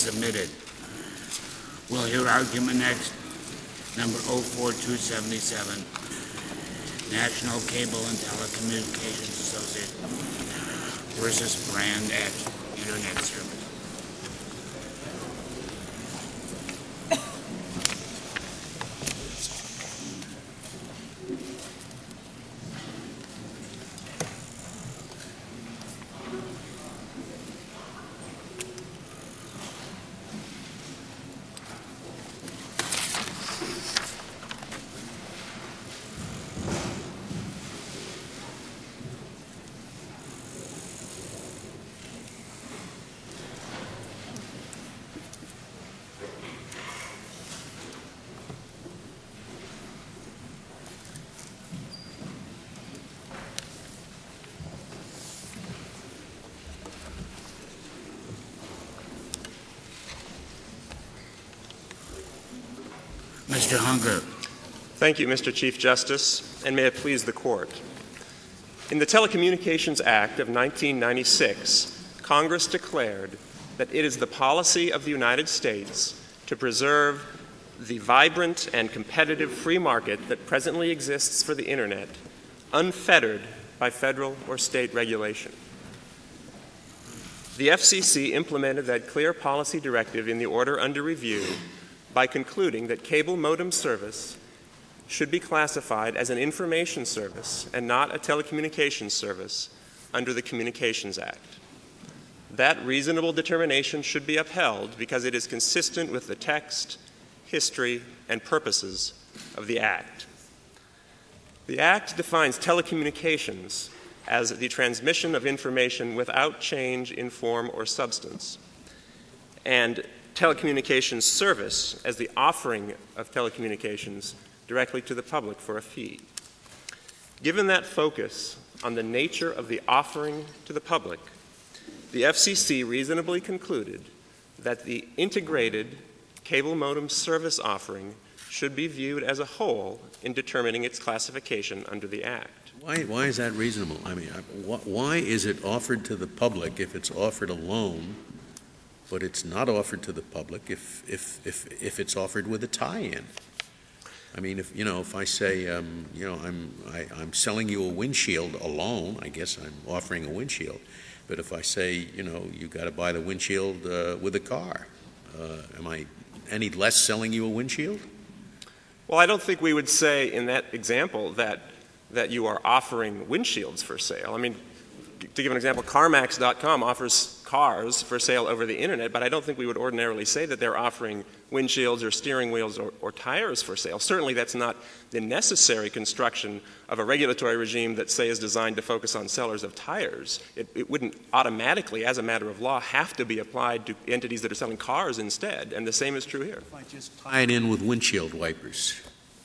submitted. We'll hear argument next. Number 04277, National Cable and Telecommunications Association versus Brand X Internet Service. Mr. Hunger. Thank you, Mr. Chief Justice, and may it please the Court. In the Telecommunications Act of 1996, Congress declared that it is the policy of the United States to preserve the vibrant and competitive free market that presently exists for the Internet, unfettered by federal or state regulation. The FCC implemented that clear policy directive in the order under review by concluding that cable modem service should be classified as an information service and not a telecommunications service under the Communications Act. That reasonable determination should be upheld because it is consistent with the text, history, and purposes of the Act. The Act defines telecommunications as the transmission of information without change in form or substance, and telecommunications service as the offering of telecommunications directly to the public for a fee. Given that focus on the nature of the offering to the public, the FCC reasonably concluded that the integrated cable modem service offering should be viewed as a whole in determining its classification under the Act. Why is that reasonable? I mean, why is it offered to the public if it's offered alone, but it's not offered to the public if it's offered with a tie-in? I mean, if I say, I'm selling you a windshield alone, I guess I'm offering a windshield. But if I say, you got to buy the windshield with a car, am I any less selling you a windshield? Well, I don't think we would say in that example that you are offering windshields for sale. I mean, to give an example, CarMax.com offers cars for sale over the Internet, but I don't think we would ordinarily say that they're offering windshields or steering wheels or tires for sale. Certainly that's not the necessary construction of a regulatory regime that, say, is designed to focus on sellers of tires. It wouldn't automatically, as a matter of law, have to be applied to entities that are selling cars instead, and the same is true here. If I just tie it in with windshield wipers.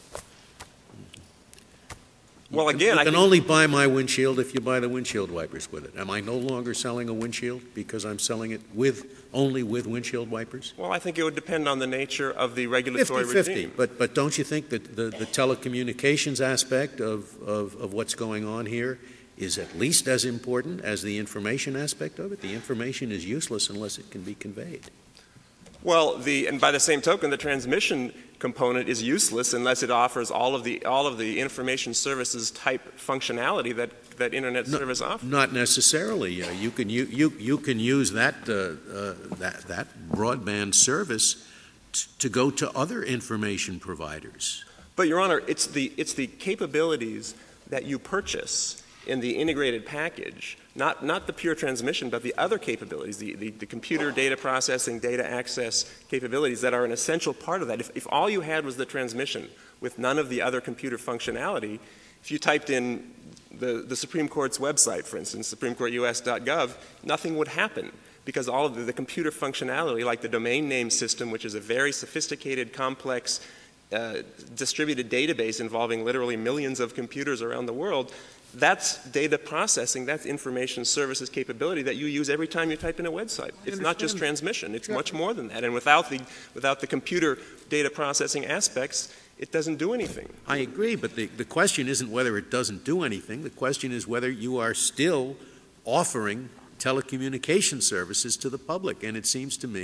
Well, again, you can only buy my windshield if you buy the windshield wipers with it. Am I no longer selling a windshield because I'm selling it only with windshield wipers? Well, I think it would depend on the nature of the regulatory regime. 50-50. But don't you think that the telecommunications aspect of what's going on here is at least as important as the information aspect of it? The information is useless unless it can be conveyed. Well, and by the same token, the transmission component is useless unless it offers all of the information services type functionality that Internet service offers. Not necessarily. You can use that broadband service to go to other information providers. But, Your Honor, it's the capabilities that you purchase in the integrated package, not the pure transmission, but the other capabilities, the computer data processing, data access capabilities that are an essential part of that. If all you had was the transmission with none of the other computer functionality, if you typed in the Supreme Court's website, for instance, supremecourtus.gov, nothing would happen because all of the computer functionality, like the domain name system, which is a very sophisticated, complex, distributed database involving literally millions of computers around the world, that's data processing, that's information services capability that you use every time you type in a website. It's not just transmission. It's much more than that. And without the computer data processing aspects, it doesn't do anything. I agree, but the question isn't whether it doesn't do anything. The question is whether you are still offering telecommunication services to the public. And it seems to me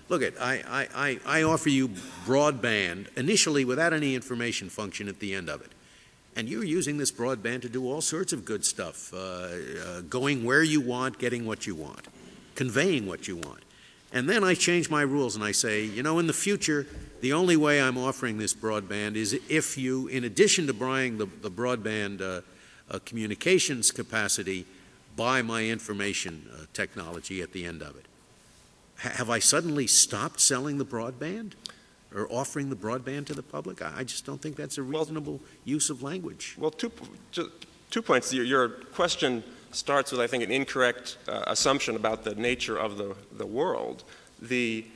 Look, I offer you broadband initially without any information function at the end of it. And you're using this broadband to do all sorts of good stuff, going where you want, getting what you want, conveying what you want. And then I change my rules and I say, you know, in the future, the only way I'm offering this broadband is if you, in addition to buying the broadband communications capacity, buy my information technology at the end of it. Have I suddenly stopped selling the broadband or offering the broadband to the public? I just don't think that's a reasonable use of language. Well, two points. Your question starts with, I think, an incorrect assumption about the nature of the world. The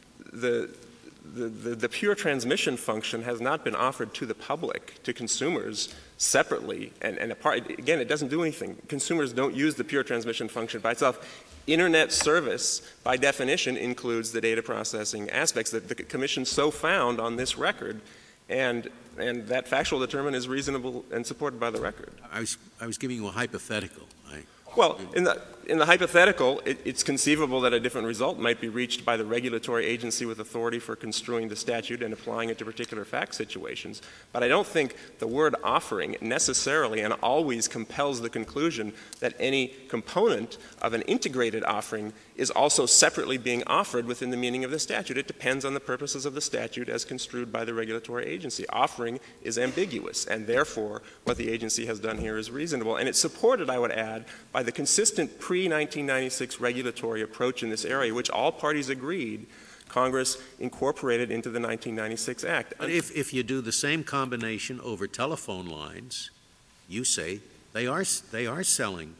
pure transmission function has not been offered to the public, to consumers, separately and apart. Again, it doesn't do anything. Consumers don't use the pure transmission function by itself. Internet service, by definition, includes the data processing aspects that the Commission so found on this record, and that factual determination is reasonable and supported by the record. I was giving you a hypothetical. Well, in the hypothetical, it's conceivable that a different result might be reached by the regulatory agency with authority for construing the statute and applying it to particular fact situations. But I don't think the word offering necessarily and always compels the conclusion that any component of an integrated offering is also separately being offered within the meaning of the statute. It depends on the purposes of the statute as construed by the regulatory agency. Offering is ambiguous, and therefore what the agency has done here is reasonable. And it's supported, I would add, by the consistent pre-1996 regulatory approach in this area, which all parties agreed Congress incorporated into the 1996 Act. But if you do the same combination over telephone lines, you say they are selling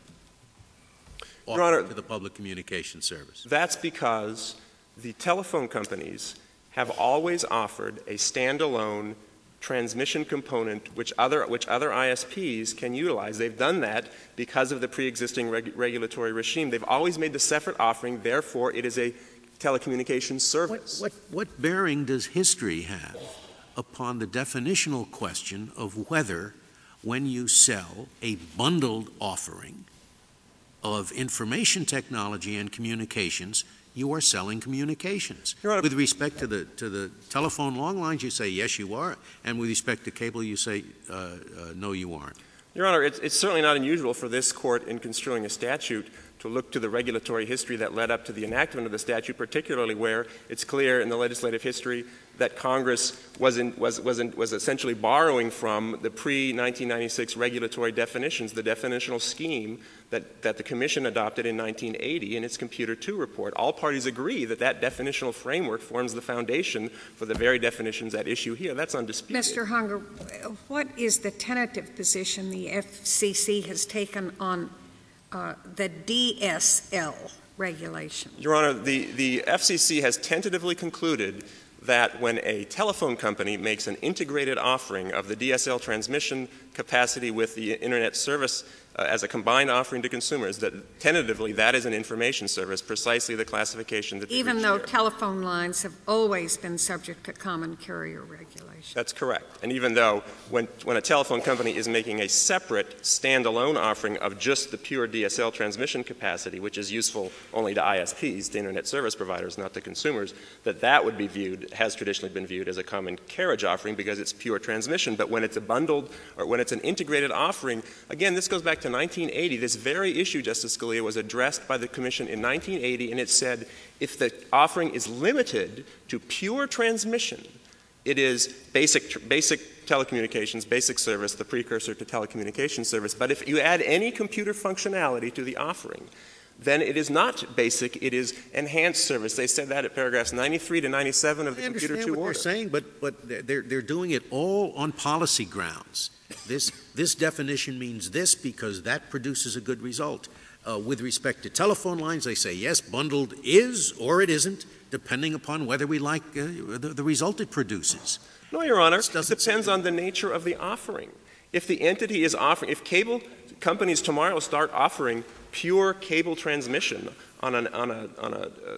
Your Honor, to the public communication service. That's because the telephone companies have always offered a standalone transmission component which other ISPs can utilize. They've done that because of the pre-existing regulatory regime. They've always made the separate offering, therefore it is a telecommunications service. What bearing does history have upon the definitional question of whether, when you sell a bundled offering of information technology and communications, you are selling communications? With respect to the telephone long lines, you say, yes, you are. And with respect to cable, you say, no, you aren't. Your Honor, it's certainly not unusual for this Court in construing a statute to look to the regulatory history that led up to the enactment of the statute, particularly where it's clear in the legislative history that Congress was essentially borrowing from the pre-1996 regulatory definitions, the definitional scheme that the Commission adopted in 1980 in its Computer II report. All parties agree that that definitional framework forms the foundation for the very definitions at issue here. That's undisputed. Mr. Hunger, what is the tentative position the FCC has taken on the DSL regulation? Your Honor, the FCC has tentatively concluded that when a telephone company makes an integrated offering of the DSL transmission capacity with the Internet service as a combined offering to consumers, that tentatively that is an information service, precisely the classification that even though telephone lines have always been subject to common carrier regulation. That's correct. And even though when a telephone company is making a separate standalone offering of just the pure DSL transmission capacity, which is useful only to ISPs, to Internet service providers, not to consumers, that would be viewed, has traditionally been viewed as a common carriage offering because it's pure transmission. But when it's a bundled or when it's an integrated offering, again, this goes back to 1980. This very issue, Justice Scalia, was addressed by the Commission in 1980, and it said if the offering is limited to pure transmission, it is basic telecommunications, basic service, the precursor to telecommunications service. But if you add any computer functionality to the offering, then it is not basic, it is enhanced service. They said that at paragraphs 93 to 97 of the Computer II order. I understand what they're saying, but they're doing it all on policy grounds. This definition means this because that produces a good result. With respect to telephone lines, they say, yes, bundled is or it isn't, depending upon whether we like the result it produces. No, Your Honor. It depends on the nature of the offering. If the entity is offering, if cable companies tomorrow start offering pure cable transmission on a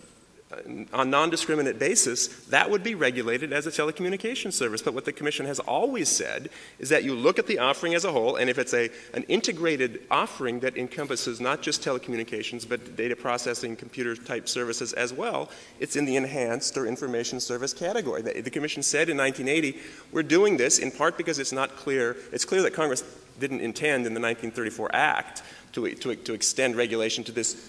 on non-discriminate basis, that would be regulated as a telecommunications service. But what the Commission has always said is that you look at the offering as a whole, and if it's an integrated offering that encompasses not just telecommunications but data processing, computer-type services as well, it's in the enhanced or information service category. The Commission said in 1980, we're doing this in part because it's not clear. It's clear that Congress didn't intend in the 1934 Act to extend regulation to this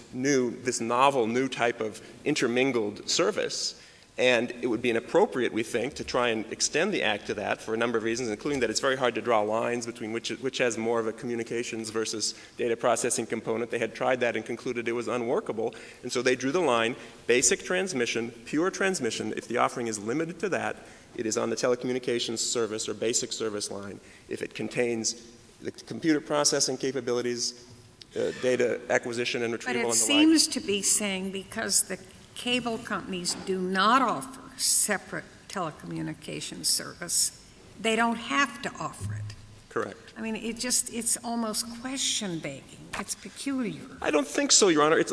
novel new type of intermingled service. And it would be inappropriate, we think, to try and extend the Act to that for a number of reasons, including that it's very hard to draw lines between which has more of a communications versus data processing component. They had tried that and concluded it was unworkable. And so they drew the line, basic transmission, pure transmission. If the offering is limited to that, it is on the telecommunications service or basic service line. If it contains the computer processing capabilities, data acquisition and retrieval and the like. But it seems to be saying because the cable companies do not offer separate telecommunications service, they don't have to offer it. Correct. I mean, it's almost question begging. It's peculiar. I don't think so, Your Honor. It's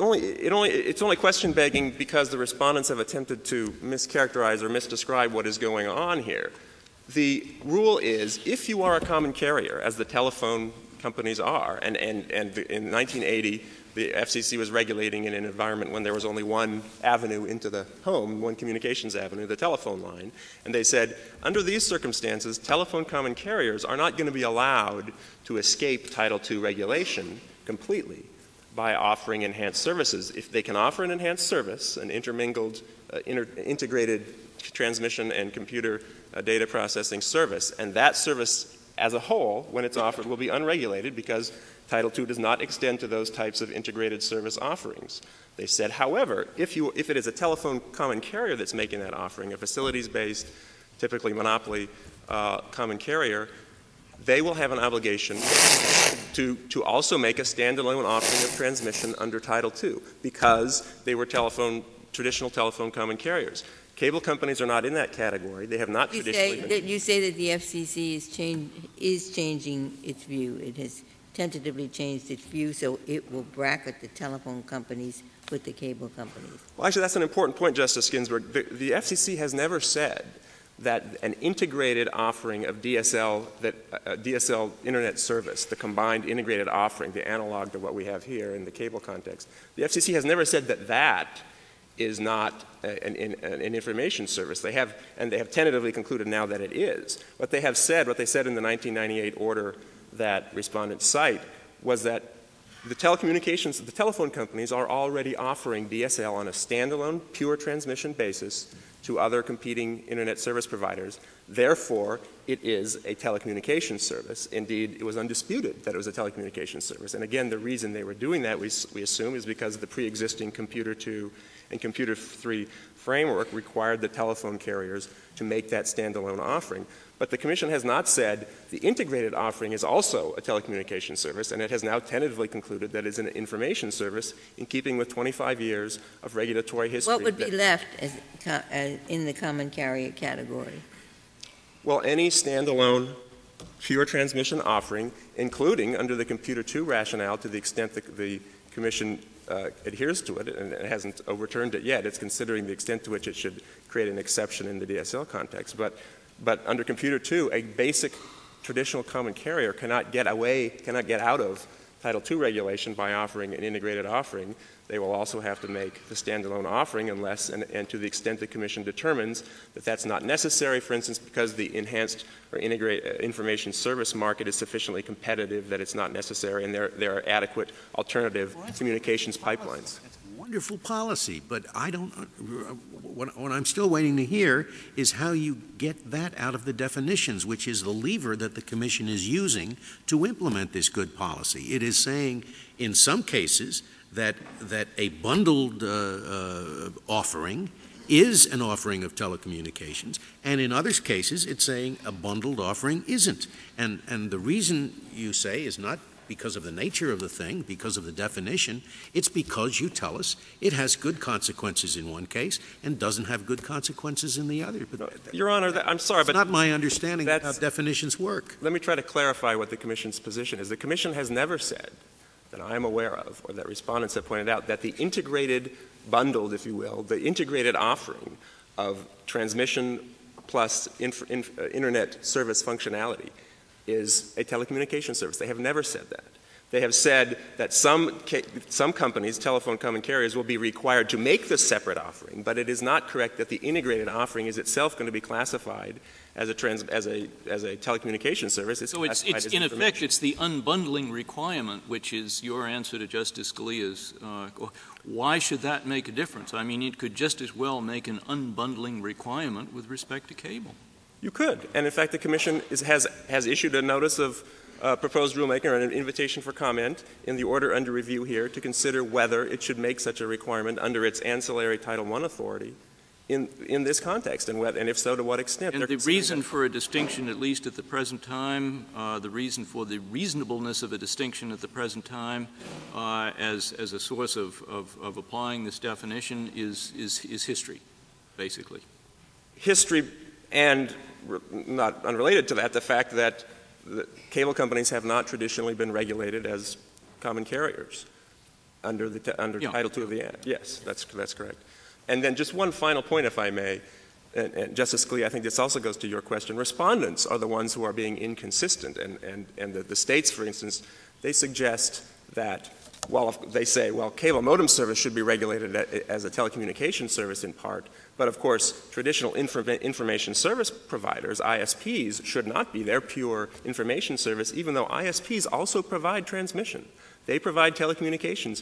only question begging because the respondents have attempted to mischaracterize or misdescribe what is going on here. The rule is if you are a common carrier, as the telephone companies are, and in 1980 the FCC was regulating in an environment when there was only one avenue into the home, one communications avenue, the telephone line, and they said under these circumstances telephone common carriers are not going to be allowed to escape Title II regulation completely by offering enhanced services. If they can offer an enhanced service, an intermingled, integrated transmission and computer data processing service, and that service as a whole, when it's offered, will be unregulated because Title II does not extend to those types of integrated service offerings. They said, however, if it is a telephone common carrier that's making that offering, a facilities-based, typically monopoly common carrier, they will have an obligation to also make a standalone offering of transmission under Title II because they were traditional telephone common carriers. Cable companies are not in that category. They have not traditionally been. You say that the FCC is changing its view. It has tentatively changed its view, so it will bracket the telephone companies with the cable companies. Well, actually, that's an important point, Justice Ginsburg. The FCC has never said that an integrated offering of DSL internet service, the combined integrated offering, the analog to what we have here in the cable context, the FCC has never said that is not an information service. They have tentatively concluded now that it is. What they said in the 1998 order that respondents cite was that the telephone companies are already offering DSL on a standalone, pure transmission basis to other competing internet service providers. Therefore, it is a telecommunications service. Indeed, it was undisputed that it was a telecommunications service. And again, the reason they were doing that, we assume, is because the pre-existing Computer 2 and Computer 3 framework required the telephone carriers to make that standalone offering. But the Commission has not said the integrated offering is also a telecommunications service, and it has now tentatively concluded that it's an information service in keeping with 25 years of regulatory history. What would be left in the common carrier category? Well, any standalone pure transmission offering, including under the Computer 2 rationale to the extent that the Commission adheres to it, and it hasn't overturned it yet. It's considering the extent to which it should create an exception in the DSL context. But under Computer 2, a basic traditional common carrier cannot get out of Title II regulation by offering an integrated offering. They will also have to make the standalone offering unless, and to the extent the Commission determines that that's not necessary, for instance, because the enhanced or integrated information service market is sufficiently competitive that it's not necessary and there are adequate alternative communications pipelines. That's a wonderful policy, but I don't. What I'm still waiting to hear is how you get that out of the definitions, which is the lever that the Commission is using to implement this good policy. It is saying in some cases that a bundled offering is an offering of telecommunications, and in other cases it's saying a bundled offering isn't. And the reason you say is not because of the nature of the thing, because of the definition, it's because you tell us it has good consequences in one case and doesn't have good consequences in the other. But Your Honor, I'm sorry, but not my understanding of how definitions work. Let me try to clarify what the Commission's position is. The Commission has never said that I am aware of, or that respondents have pointed out, that the integrated, bundled, if you will, the integrated offering of transmission plus internet service functionality is a telecommunications service. They have never said that. They have said that some companies, telephone common carriers, will be required to make this separate offering, but it is not correct that the integrated offering is itself going to be classified as a telecommunications service. So it's in effect, it's the unbundling requirement, which is your answer to Justice Scalia's. Why should that make a difference? I mean, it could just as well make an unbundling requirement with respect to cable. You could. And in fact, the Commission has issued a notice of proposed rulemaking or an invitation for comment in the order under review here to consider whether it should make such a requirement under its ancillary Title I authority in this context, and if so, to what extent. And the reason for a distinction, at least at the present time, the reason for the reasonableness of a distinction at the present time as a source of applying this definition is history, basically. History, and not unrelated to that, the fact that the cable companies have not traditionally been regulated as common carriers under Title II of the Act. Yes, that's correct. And then just one final point, if I may, and Justice Scalia, I think this also goes to your question. Respondents are the ones who are being inconsistent, and the states, for instance, they suggest that they say, well, cable modem service should be regulated as a telecommunications service in part, but of course, traditional information service providers, ISPs, should not be. They're pure information service, even though ISPs also provide transmission. They provide telecommunications.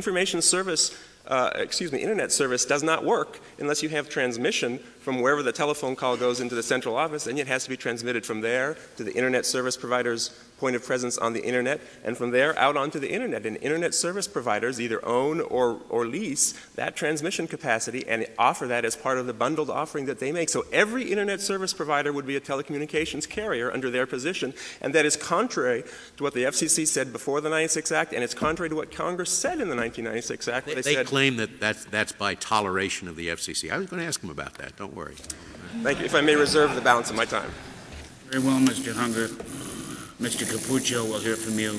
Internet service does not work unless you have transmission from wherever the telephone call goes into the central office, and it has to be transmitted from there to the Internet service provider's point of presence on the Internet, and from there out onto the Internet. And Internet service providers either own or lease that transmission capacity and offer that as part of the bundled offering that they make. So every Internet service provider would be a telecommunications carrier under their position, and that is contrary to what the FCC said before the 96 Act, and it's contrary to what Congress said in the 1996 Act. They said, claim that that's by toleration of the FCC. I was going to ask them about that. Don't worry. Thank you. If I may reserve the balance of my time. Very well, Mr. Hunger. Mr. Capuccio, we'll hear from you.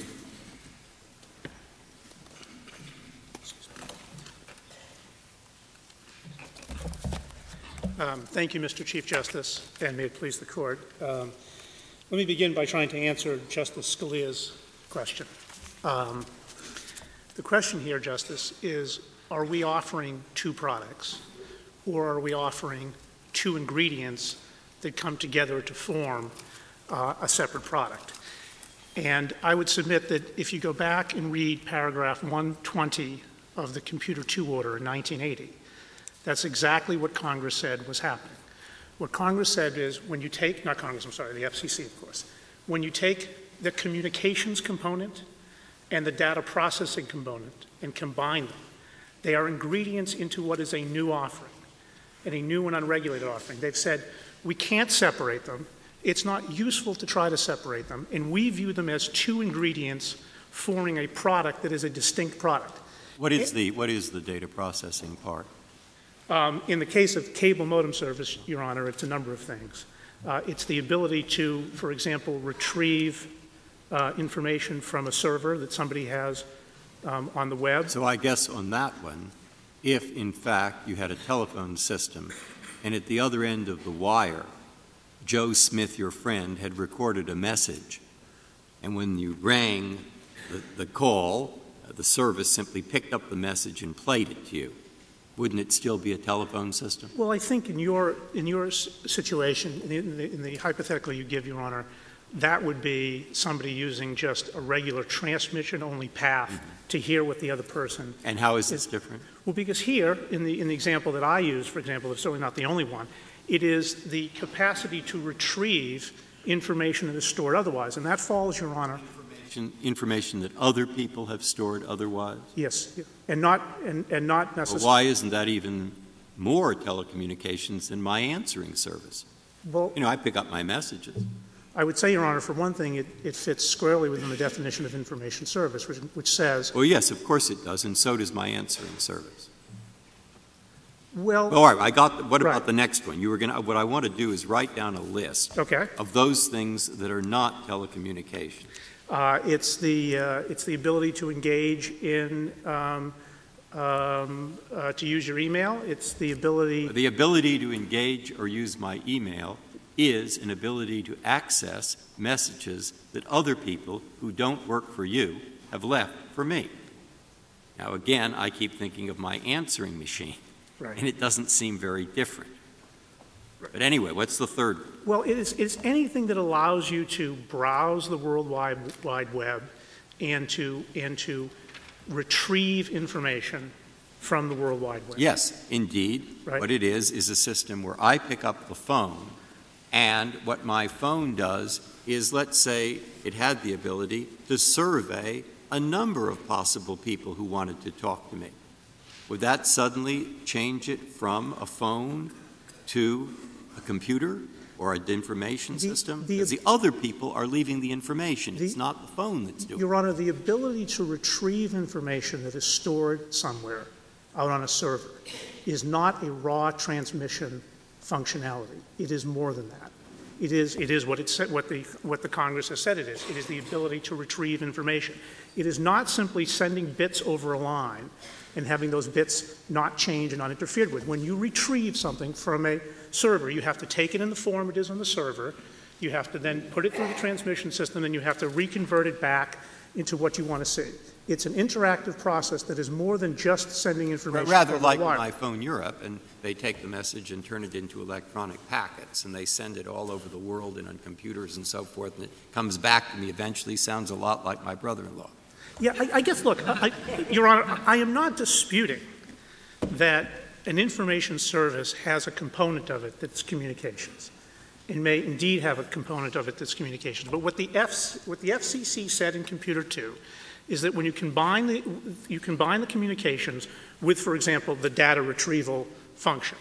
Thank you, Mr. Chief Justice, and may it please the Court. Let me begin by trying to answer Justice Scalia's question. The question here, Justice, is are we offering two products, or are we offering two ingredients that come together to form a separate product? And I would submit that if you go back and read paragraph 120 of the Computer II order in 1980, that's exactly what Congress said was happening. What Congress said is when you take, not Congress, I'm sorry, the FCC, of course, when you take the communications component and the data processing component and combine them, they are ingredients into what is a new offering, and a new and unregulated offering. They've said we can't separate them. It's not useful to try to separate them, and we view them as two ingredients forming a product that is a distinct product. What is the data processing part? In the case of cable modem service, Your Honor, it's a number of things. It's the ability to, for example, retrieve information from a server that somebody has on the web. So I guess on that one, if in fact you had a telephone system and at the other end of the wire, Joe Smith, your friend, had recorded a message, and when you rang the call, the service simply picked up the message and played it to you, wouldn't it still be a telephone system? Well, I think in your situation, in the hypothetical you give, Your Honor, that would be somebody using just a regular transmission-only path to hear what the other person. And how is this different? Well, because here, in the example that I use, for example, it's certainly not the only one, it is the capacity to retrieve information that is stored otherwise, and that falls, Your Honor. Information that other people have stored otherwise? Yes, and not necessarily. Well, why isn't that even more telecommunications than my answering service? Well, I pick up my messages. I would say, Your Honor, for one thing, it fits squarely within the definition of information service, which says. Well, yes, of course it does, and so does my answering service. Well, all right, I got. What right. about the next one? What I want to do is write down a list of those things that are not telecommunications. It's the ability to engage in to use your email. It's the ability. The ability to engage or use my email is an ability to access messages that other people who don't work for you have left for me. Now, again, I keep thinking of my answering machine, Right. and it doesn't seem very different. But anyway, what's the third? Well, it's anything that allows you to browse the World Wide Web and to retrieve information from the World Wide Web. Yes, indeed. Right. What it is a system where I pick up the phone, and what my phone does is, let's say it had the ability to survey a number of possible people who wanted to talk to me. Would that suddenly change it from a phone to a computer or an information system? Because the other people are leaving the information. It's not the phone that's doing it. Your Honor, the ability to retrieve information that is stored somewhere out on a server is not a raw transmission functionality. It is more than that. It is what it said, what the Congress has said it is. It is the ability to retrieve information. It is not simply sending bits over a line and having those bits not change and not interfered with. When you retrieve something from a server, you have to take it in the form it is on the server. You have to then put it through the transmission system, and you have to reconvert it back into what you want to see. It's an interactive process that is more than just sending information. Rather over like the wire. my phone Europe, and they take the message and turn it into electronic packets, and they send it all over the world and on computers and so forth, and it comes back to me eventually. Sounds a lot like my brother-in-law. Yeah, I guess, look, Your Honor, I am not disputing that an information service has a component of it that's communications, and may indeed have a component of it that's communications. But what the FCC said in Computer 2 is that when you combine the communications with, for example, the data retrieval function,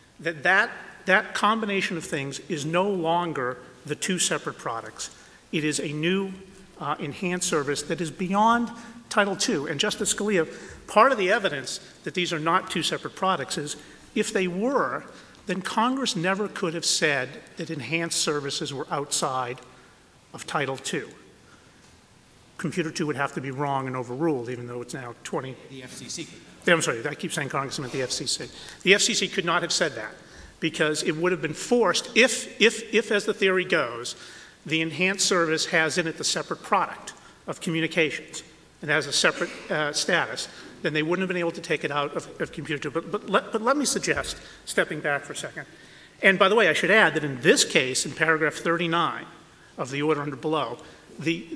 that combination of things is no longer the two separate products. It is a new enhanced service that is beyond Title II. And Justice Scalia, part of the evidence that these are not two separate products is if they were, then Congress never could have said that enhanced services were outside of Title II. Computer 2 would have to be wrong and overruled, even though it's now 20. The FCC could. I'm sorry, I keep saying Congress, I meant the FCC. The FCC could not have said that because it would have been forced, if as the theory goes, the enhanced service has in it the separate product of communications and has a separate status, then they wouldn't have been able to take it out of Computer 2. But let me suggest, stepping back for a second, and by the way, I should add that in this case, in paragraph 39 of the order under below, the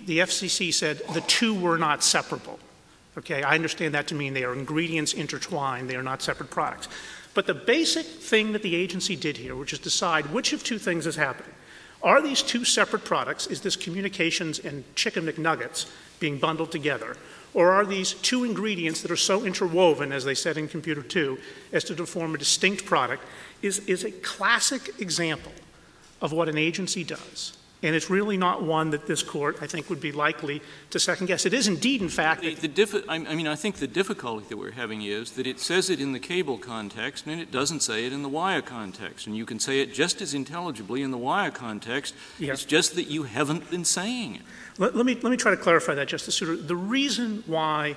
FCC said the two were not separable. Okay, I understand that to mean they are ingredients intertwined, they are not separate products. But the basic thing that the agency did here, which is decide which of two things is happening. Are these two separate products? Is this communications and chicken McNuggets being bundled together? Or are these two ingredients that are so interwoven, as they said in Computer 2, as to form a distinct product, is a classic example of what an agency does. And it's really not one that this Court, I think, would be likely to second-guess. It is indeed, in fact— I think the difficulty that we're having is that it says it in the cable context and it doesn't say it in the wire context. And you can say it just as intelligibly in the wire context. Yeah. It's just that you haven't been saying it. Let me try to clarify that, Justice Souter. The reason why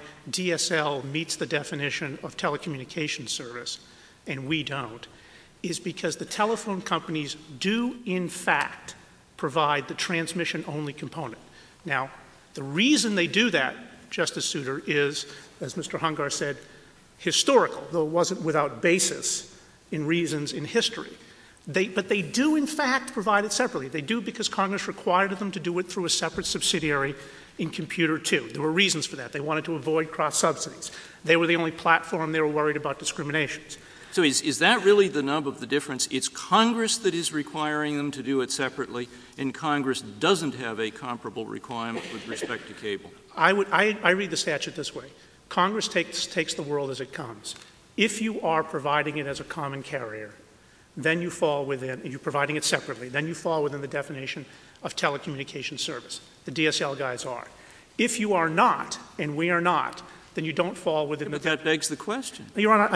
DSL meets the definition of telecommunications service and we don't is because the telephone companies do, in fact, provide the transmission-only component. Now, the reason they do that, Justice Souter, is, as Mr. Hungar said, historical, though it wasn't without basis in reasons in history. But they do, in fact, provide it separately. They do because Congress required them to do it through a separate subsidiary in Computer 2. There were reasons for that. They wanted to avoid cross-subsidies. They were the only platform they were worried about discriminations. So is that really the nub of the difference? It's Congress that is requiring them to do it separately, and Congress doesn't have a comparable requirement with respect to cable. I read the statute this way. Congress takes the world as it comes. If you are providing it as a common carrier, then you fall within, you're providing it separately, then you fall within the definition of telecommunications service. The DSL guys are. If you are not, and we are not, then you don't fall within But that begs the question. Your Honor,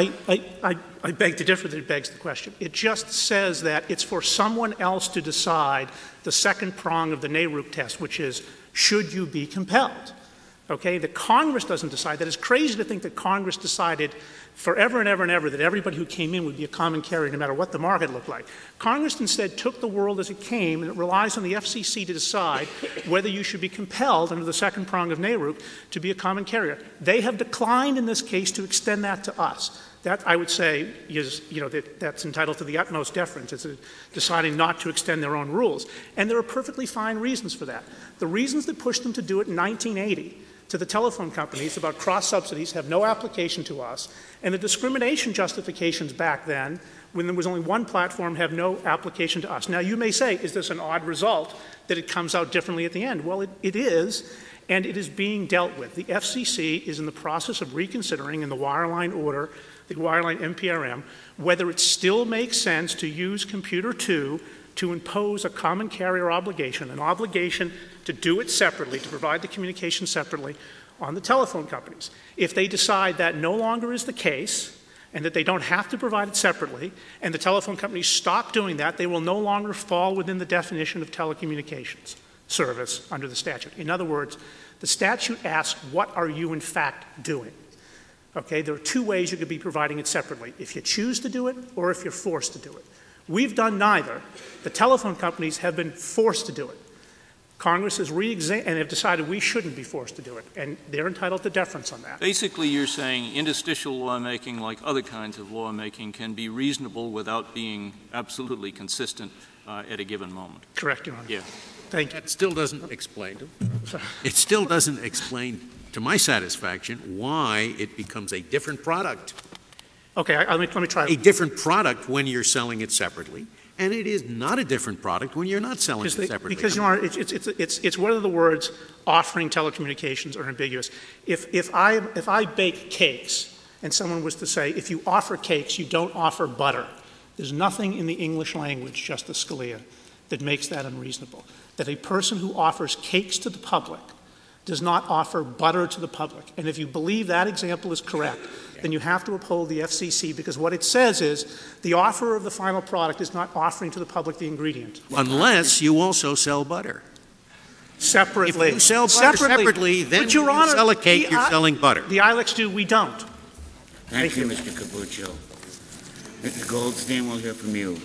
I beg to differ that it begs the question. It just says that it's for someone else to decide the second prong of the NARUC test, which is, should you be compelled? Okay, the Congress doesn't decide that. It's crazy to think that Congress decided forever and ever and ever that everybody who came in would be a common carrier no matter what the market looked like. Congress instead took the world as it came, and it relies on the FCC to decide whether you should be compelled under the second prong of NARUC to be a common carrier. They have declined in this case to extend that to us. That, I would say, is, that's entitled to the utmost deference. It's deciding not to extend their own rules. And there are perfectly fine reasons for that. The reasons that pushed them to do it in 1980 to the telephone companies about cross-subsidies have no application to us, and the discrimination justifications back then, when there was only one platform, have no application to us. Now, you may say, is this an odd result that it comes out differently at the end? Well, it is, and it is being dealt with. The FCC is in the process of reconsidering in the wireline order, the wireline NPRM, whether it still makes sense to use Computer 2 to impose a common carrier obligation, an obligation to do it separately, to provide the communication separately on the telephone companies. If they decide that no longer is the case and that they don't have to provide it separately, and the telephone companies stop doing that, they will no longer fall within the definition of telecommunications service under the statute. In other words, the statute asks, what are you in fact doing? Okay, there are two ways you could be providing it separately, if you choose to do it or if you're forced to do it. We've done neither. The telephone companies have been forced to do it. Congress has and have decided we shouldn't be forced to do it, and they're entitled to deference on that. Basically, you're saying interstitial lawmaking, like other kinds of lawmaking, can be reasonable without being absolutely consistent at a given moment. Correct, Your Honor. Yeah. Thank you. That still doesn't explain it still doesn't explain to my satisfaction why it becomes a different product. Okay, let me try. A different product when you're selling it separately, and it is not a different product when you're not selling it separately. Because, Your Honor, it's whether the words offering telecommunications are ambiguous. If I bake cakes and someone was to say, if you offer cakes, you don't offer butter, there's nothing in the English language, Justice Scalia, that makes that unreasonable. That a person who offers cakes to the public does not offer butter to the public. And if you believe that example is correct, then you have to uphold the FCC, because what it says is the offer of the final product is not offering to the public the ingredient. Unless you also sell butter. Separately. If you sell butter separately, then when you sell a cake, you're selling butter. The ILEX do, we don't. Thank you, Mr. Cappuccio. Mr. Goldstein, we'll hear from you.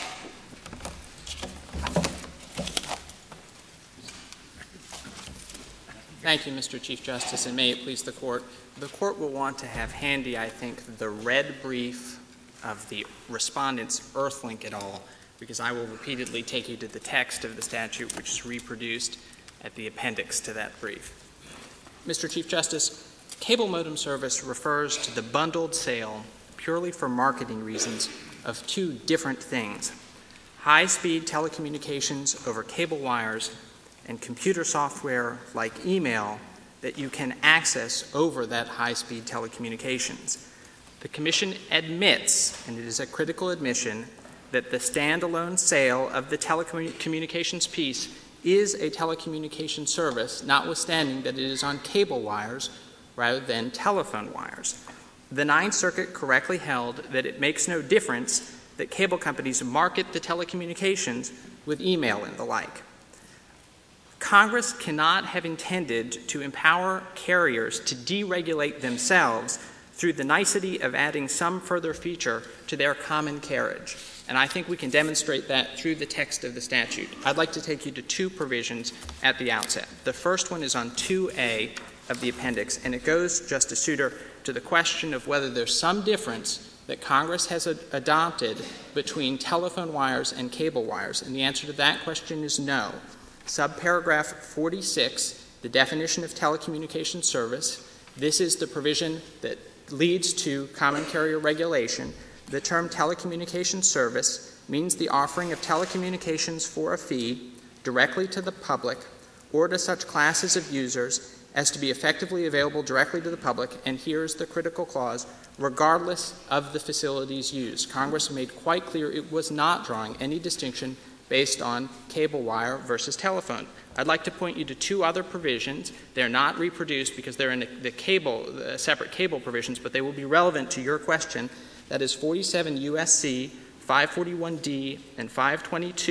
Thank you, Mr. Chief Justice, and may it please the Court. The Court will want to have handy, I think, the red brief of the respondents, Earthlink et al., because I will repeatedly take you to the text of the statute, which is reproduced at the appendix to that brief. Mr. Chief Justice, cable modem service refers to the bundled sale, purely for marketing reasons, of two different things: high-speed telecommunications over cable wires and computer software like email that you can access over that high-speed telecommunications. The Commission admits, and it is a critical admission, that the standalone sale of the telecommunications piece is a telecommunications service, notwithstanding that it is on cable wires rather than telephone wires. The Ninth Circuit correctly held that it makes no difference that cable companies market the telecommunications with email and the like. Congress cannot have intended to empower carriers to deregulate themselves through the nicety of adding some further feature to their common carriage. And I think we can demonstrate that through the text of the statute. I'd like to take you to two provisions at the outset. The first one is on 2A of the appendix, and it goes, Justice Souter, to the question of whether there's some difference that Congress has adopted between telephone wires and cable wires. And the answer to that question is no. Subparagraph 46, the definition of telecommunications service, this is the provision that leads to common carrier regulation. The term telecommunications service means the offering of telecommunications for a fee directly to the public or to such classes of users as to be effectively available directly to the public, and here's the critical clause, regardless of the facilities used. Congress made quite clear it was not drawing any distinction based on cable wire versus telephone. I'd like to point you to two other provisions. They're not reproduced because they're in the separate cable provisions, but they will be relevant to your question. That is 47 U.S.C. 541D and 522.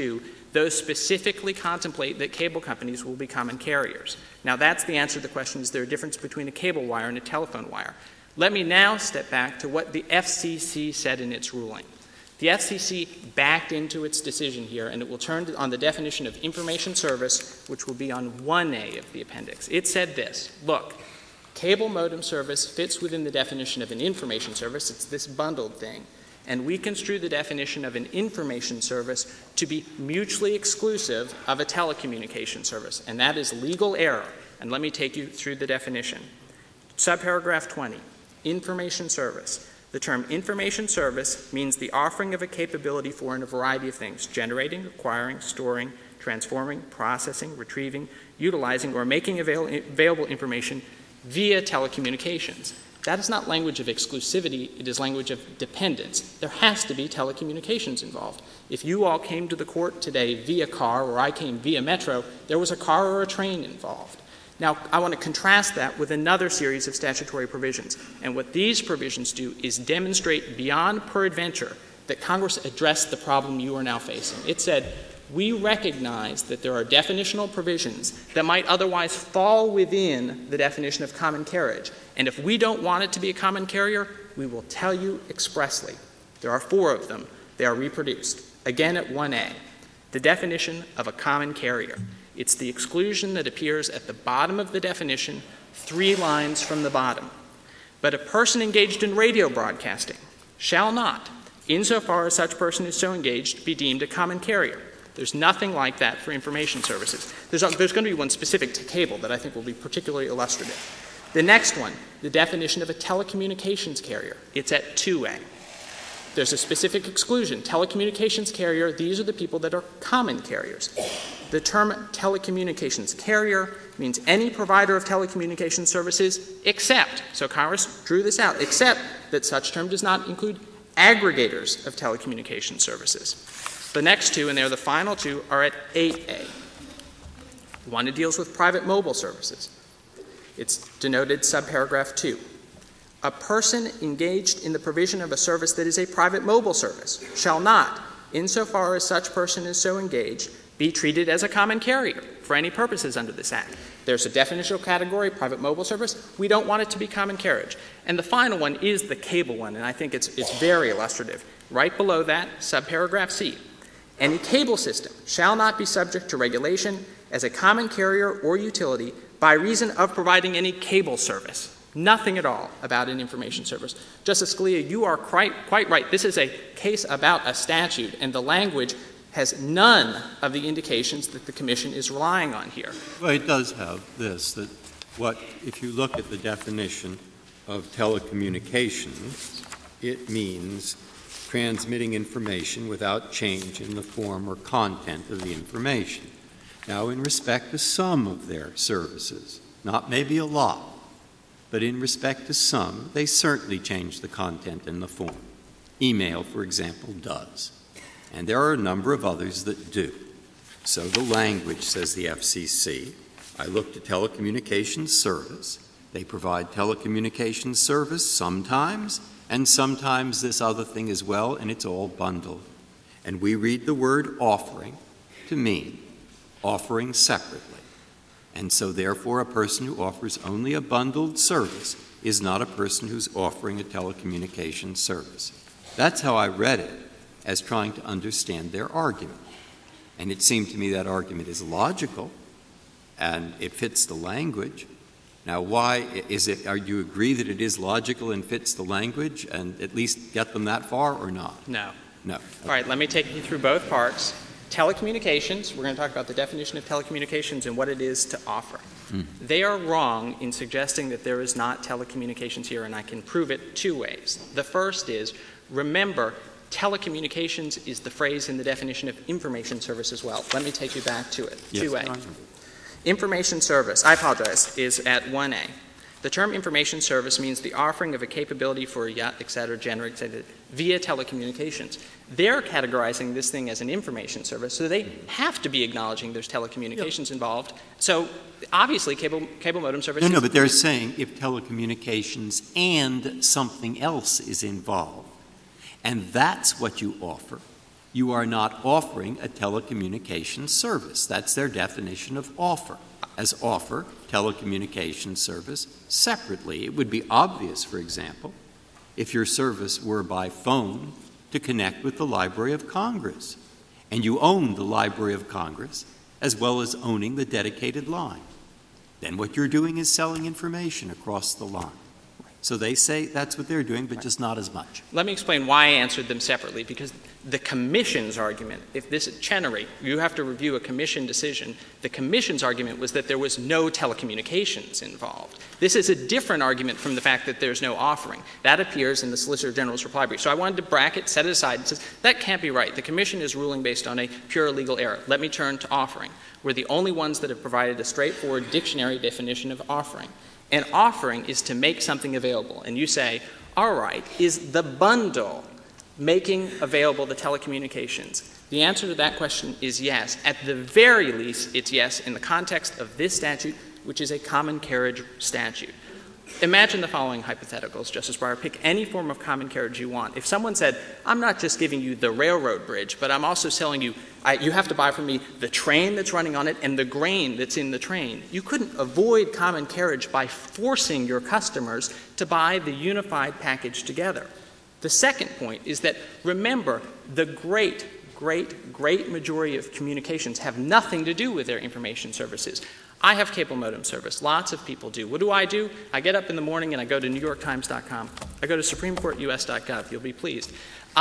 Those specifically contemplate that cable companies will be common carriers. Now, that's the answer to the question, is there a difference between a cable wire and a telephone wire? Let me now step back to what the FCC said in its ruling. The FCC backed into its decision here, and it will turn on the definition of information service, which will be on 1A of the appendix. It said this: look, cable modem service fits within the definition of an information service. It's this bundled thing. And we construe the definition of an information service to be mutually exclusive of a telecommunication service. And that is legal error. And let me take you through the definition. Subparagraph 20, information service. The term information service means the offering of a capability for in a variety of things: generating, acquiring, storing, transforming, processing, retrieving, utilizing, or making available information via telecommunications. That is not language of exclusivity, it is language of dependence. There has to be telecommunications involved. If you all came to the court today via car, or I came via metro, there was a car or a train involved. Now, I want to contrast that with another series of statutory provisions. And what these provisions do is demonstrate beyond peradventure that Congress addressed the problem you are now facing. It said, we recognize that there are definitional provisions that might otherwise fall within the definition of common carriage. And if we don't want it to be a common carrier, we will tell you expressly. There are 4 of them. They are reproduced. Again at 1A, the definition of a common carrier. It's the exclusion that appears at the bottom of the definition, 3 lines from the bottom. But a person engaged in radio broadcasting shall not, insofar as such person is so engaged, be deemed a common carrier. There's nothing like that for information services. There's going to be one specific to cable that I think will be particularly illustrative. The next one, the definition of a telecommunications carrier. It's at 2A. There's a specific exclusion. Telecommunications carrier, these are the people that are common carriers. The term telecommunications carrier means any provider of telecommunications services except, so Congress drew this out, except that such term does not include aggregators of telecommunications services. The next 2, and they're the final 2, are at 8A. One that deals with private mobile services. It's denoted subparagraph 2. A person engaged in the provision of a service that is a private mobile service shall not, insofar as such person is so engaged, be treated as a common carrier for any purposes under this Act. There's a definitional category, private mobile service. We don't want it to be common carriage. And the final one is the cable one, and I think it's very illustrative. Right below that, subparagraph C. Any cable system shall not be subject to regulation as a common carrier or utility by reason of providing any cable service. Nothing at all about an information service. Justice Scalia, you are quite right. This is a case about a statute, and the language has none of the indications that the Commission is relying on here. Well, it does have this, that if you look at the definition of telecommunications, it means transmitting information without change in the form or content of the information. Now, in respect to some of their services, not maybe a lot, but in respect to some, they certainly change the content and the form. Email, for example, does. And there are a number of others that do. So the language, says the FCC, I looked at telecommunications service. They provide telecommunications service sometimes, and sometimes this other thing as well, and it's all bundled. And we read the word offering to mean offering separately. And so therefore a person who offers only a bundled service is not a person who's offering a telecommunications service. That's how I read it, as trying to understand their argument. And it seemed to me that argument is logical, and it fits the language. Now, why is it? Do you agree that it is logical and fits the language, and at least get them that far, or not? No. No. All right, let me take you through both parts. Telecommunications, we're going to talk about the definition of telecommunications and what it is to offer. They are wrong in suggesting that there is not telecommunications here, and I can prove it 2 ways. The first is, remember, telecommunications is the phrase in the definition of information service as well. Let me take you back to it. Yes. 2A. Information service, I apologize, is at 1A. The term information service means the offering of a capability for a yacht, et cetera, generated via telecommunications. They're categorizing this thing as an information service, so they have to be acknowledging there's telecommunications involved. So obviously cable modem service. No, but they're saying if telecommunications and something else is involved, and that's what you offer, you are not offering a telecommunications service. That's their definition of offer. As offer telecommunications service separately. It would be obvious, for example, if your service were by phone to connect with the Library of Congress, and you own the Library of Congress as well as owning the dedicated line. Then what you're doing is selling information across the line. So they say that's what they're doing, but just not as much. Let me explain why I answered them separately, because the Commission's argument, if this is Chenery, you have to review a Commission decision. The Commission's argument was that there was no telecommunications involved. This is a different argument from the fact that there's no offering. That appears in the Solicitor General's reply brief. So I wanted to bracket, set it aside, and says that can't be right. The Commission is ruling based on a pure legal error. Let me turn to offering. We're the only ones that have provided a straightforward dictionary definition of offering. And offering is to make something available. And you say, all right, is the bundle making available the telecommunications? The answer to that question is yes. At the very least, it's yes in the context of this statute, which is a common carriage statute. Imagine the following hypotheticals, Justice Breyer. Pick any form of common carriage you want. If someone said, I'm not just giving you the railroad bridge, but I'm also selling you, you have to buy from me the train that's running on it and the grain that's in the train. You couldn't avoid common carriage by forcing your customers to buy the unified package together. The second point is that, remember, the great majority of communications have nothing to do with their information services. I have cable modem service. Lots of people do. What do? I get up in the morning and I go to NewYorkTimes.com. I go to SupremeCourtUS.gov. You'll be pleased.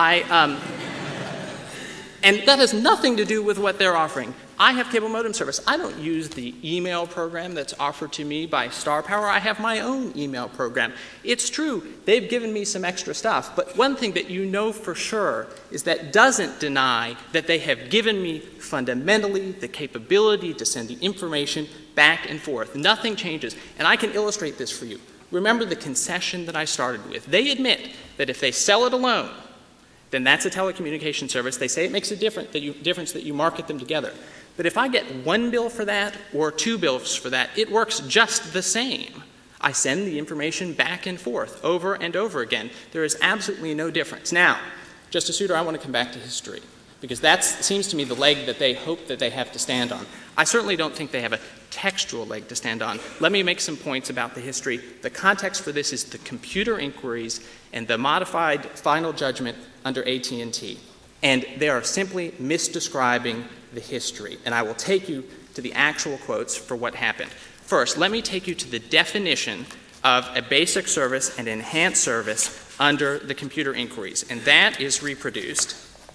And that has nothing to do with what they're offering. I have cable modem service. I don't use the email program that's offered to me by Star Power. I have my own email program. It's true, they've given me some extra stuff, but one thing that you know for sure is that doesn't deny that they have given me fundamentally the capability to send the information back and forth. Nothing changes. And I can illustrate this for you. Remember the concession that I started with. They admit that if they sell it alone, then that's a telecommunication service. They say it makes a difference that you market them together. But if I get one bill for that or two bills for that, it works just the same. I send the information back and forth over and over again. There is absolutely no difference. Now, Justice Souter, I want to come back to history, because that seems to me the leg that they hope that they have to stand on. I certainly don't think they have a textual leg to stand on. Let me make some points about the history. The context for this is the computer inquiries and the modified final judgment under AT&T. And they are simply misdescribing the history. And I will take you to the actual quotes for what happened. First, let me take you to the definition of a basic service and enhanced service under the computer inquiries. And that is reproduced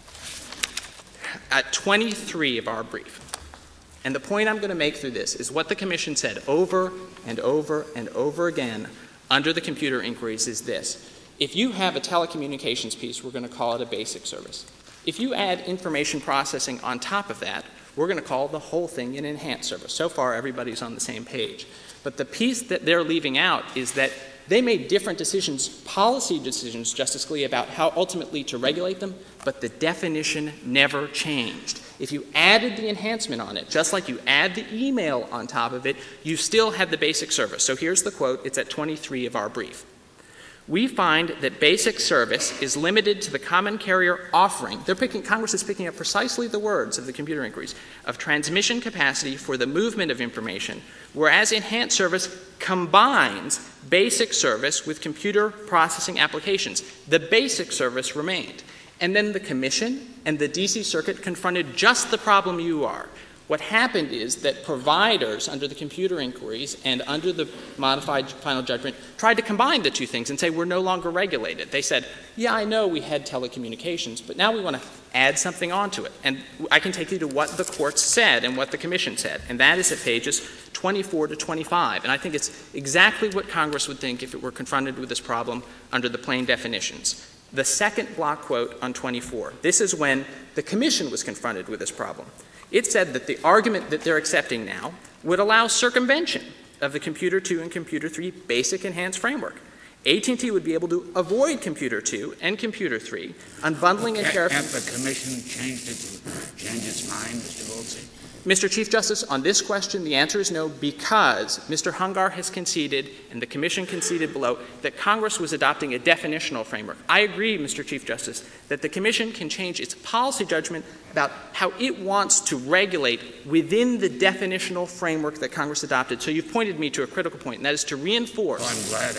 at 23 of our brief. And the point I'm going to make through this is what the Commission said over and over and over again under the computer inquiries is this. If you have a telecommunications piece, we're going to call it a basic service. If you add information processing on top of that, we're going to call the whole thing an enhanced service. So far, everybody's on the same page. But the piece that they're leaving out is that they made different decisions, policy decisions, Justice Scalia, about how ultimately to regulate them, but the definition never changed. If you added the enhancement on it, just like you add the email on top of it, you still have the basic service. So here's the quote. It's at 23 of our brief. We find that basic service is limited to the common carrier offering. Congress is picking up precisely the words of the computer inquiries of transmission capacity for the movement of information, whereas enhanced service combines basic service with computer processing applications. The basic service remained. And then the Commission and the D.C. Circuit confronted just the problem you are. What happened is that providers under the computer inquiries and under the modified final judgment tried to combine the two things and say we're no longer regulated. They said, yeah, I know we had telecommunications, but now we want to add something onto it. And I can take you to what the courts said and what the Commission said, and that is at pages 24 to 25. And I think it's exactly what Congress would think if it were confronted with this problem under the plain definitions. The second block quote on 24. This is when the Commission was confronted with this problem. It said that the argument that they're accepting now would allow circumvention of the Computer 2 and Computer 3 basic enhanced framework. AT&T would be able to avoid Computer 2 and Computer 3, unbundling and tariffing. Can't the Commission change its mind, Mr. Goldstein? Mr. Chief Justice, on this question, the answer is no, because Mr. Hungar has conceded, and the Commission conceded below, that Congress was adopting a definitional framework. I agree, Mr. Chief Justice, that the Commission can change its policy judgment about how it wants to regulate within the definitional framework that Congress adopted. So you've pointed me to a critical point, and that is to reinforce. Oh, I'm glad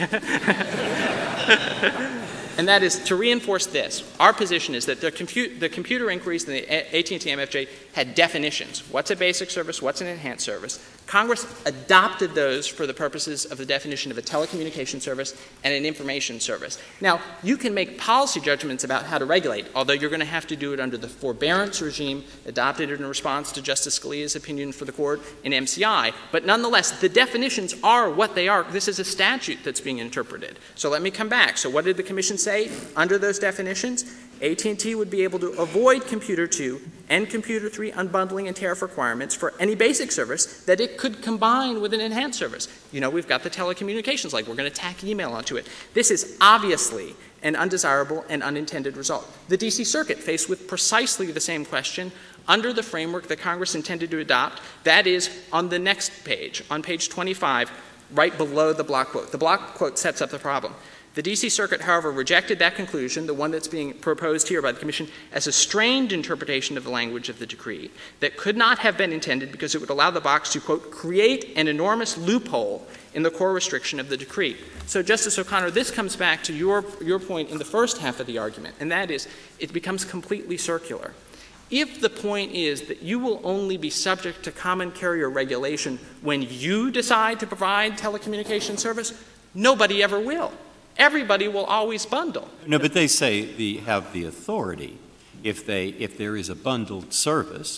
I did. And that is to reinforce this. Our position is that the computer inquiries in the AT&T MFJ had definitions. What's a basic service? What's an enhanced service? Congress adopted those for the purposes of the definition of a telecommunication service and an information service. Now, you can make policy judgments about how to regulate, although you're going to have to do it under the forbearance regime adopted in response to Justice Scalia's opinion for the Court in MCI. But nonetheless, the definitions are what they are. This is a statute that's being interpreted. So let me come back. So what did the Commission say under those definitions? AT&T would be able to avoid Computer 2 and Computer 3 unbundling and tariff requirements for any basic service that it could combine with an enhanced service. You know, we've got the telecommunications, like we're going to tack email onto it. This is obviously an undesirable and unintended result. The D.C. Circuit, faced with precisely the same question, under the framework that Congress intended to adopt, that is on the next page, on page 25, right below the block quote. The block quote sets up the problem. The D.C. Circuit, however, rejected that conclusion, the one that's being proposed here by the Commission, as a strained interpretation of the language of the decree that could not have been intended because it would allow the box to, quote, create an enormous loophole in the core restriction of the decree. So, Justice O'Connor, this comes back to your point in the first half of the argument, and that is it becomes completely circular. If the point is that you will only be subject to common carrier regulation when you decide to provide telecommunication service, nobody ever will. Everybody will always bundle. No, but they say they have the authority if there is a bundled service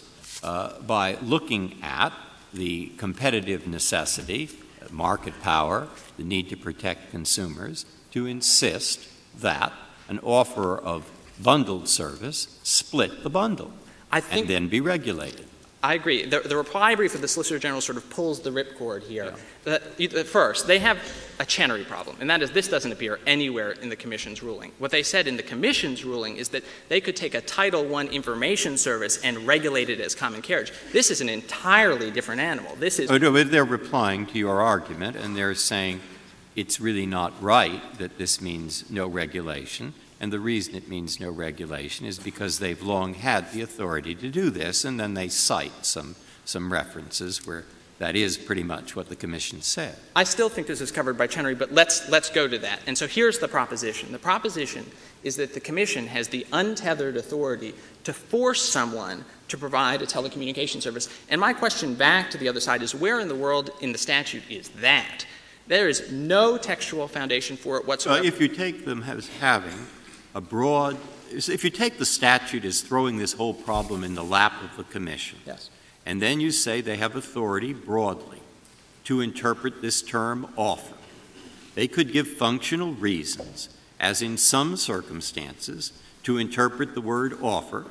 by looking at the competitive necessity, market power, the need to protect consumers, to insist that an offerer of bundled service split the bundle and then be regulated. I agree. The reply brief of the Solicitor General sort of pulls the ripcord here. Yeah. First, they have a Chenery problem, and that is this doesn't appear anywhere in the Commission's ruling. What they said in the Commission's ruling is that they could take a Title I information service and regulate it as common carriage. This is an entirely different animal. This is... No, but they're replying to your argument, and they're saying it's really not right that this means no regulation. And the reason it means no regulation is because they've long had the authority to do this, and then they cite some references where that is pretty much what the Commission said. I still think this is covered by Chenery, but let's go to that. And so here's the proposition. The proposition is that the Commission has the untethered authority to force someone to provide a telecommunication service. And my question back to the other side is where in the world in the statute is that? There is no textual foundation for it whatsoever. If you take them as having a broad — if you take the statute as throwing this whole problem in the lap of the Commission, yes, and then you say they have authority broadly to interpret this term offer, they could give functional reasons, as in some circumstances, to interpret the word offer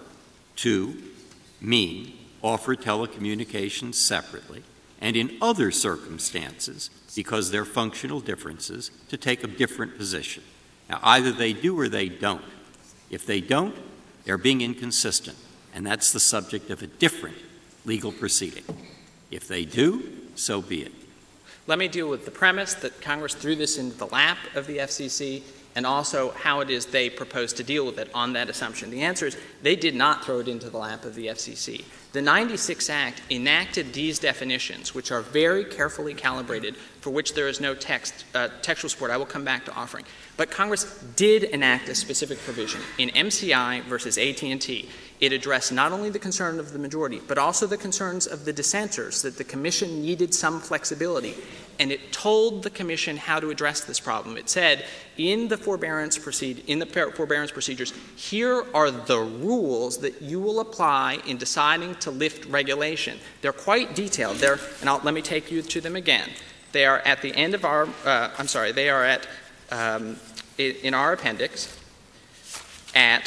to mean offer telecommunications separately, and in other circumstances, because there are functional differences, to take a different position. Now, either they do or they don't. If they don't, they're being inconsistent, and that's the subject of a different legal proceeding. If they do, so be it. Let me deal with the premise that Congress threw this into the lap of the FCC and also how it is they propose to deal with it on that assumption. The answer is they did not throw it into the lap of the FCC. The 96 Act enacted these definitions, which are very carefully calibrated, for which there is no textual support. I will come back to offering. But Congress did enact a specific provision in MCI versus AT&T. It addressed not only the concern of the majority, but also the concerns of the dissenters, that the Commission needed some flexibility. And it told the Commission how to address this problem. It said, in the forbearance procedures, here are the rules that you will apply in deciding to lift regulation. They're quite detailed. Let me take you to them again. They are at the end of our, they are at, in our appendix at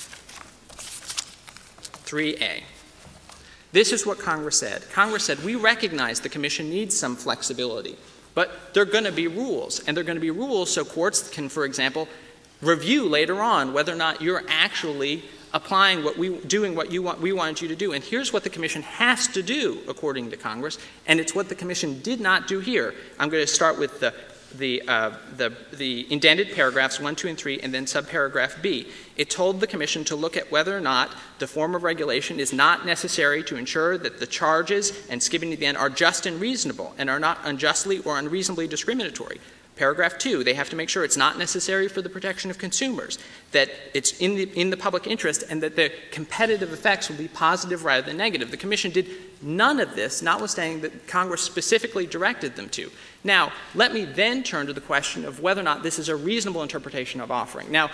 3A. This is what Congress said. Congress said, we recognize the Commission needs some flexibility, but there are going to be rules, and there are going to be rules so courts can, for example, review later on whether or not you're actually applying doing what we wanted you to do. And here's what the Commission has to do, according to Congress, and it's what the Commission did not do here. I'm going to start with the indented paragraphs 1, 2, and 3, and then subparagraph B. It told the Commission to look at whether or not the form of regulation is not necessary to ensure that the charges and skipping to the end are just and reasonable and are not unjustly or unreasonably discriminatory. Paragraph 2, they have to make sure it's not necessary for the protection of consumers, that it's in the public interest, and that the competitive effects will be positive rather than negative. The Commission did none of this, notwithstanding that Congress specifically directed them to. Now, let me then turn to the question of whether or not this is a reasonable interpretation of offering. Now,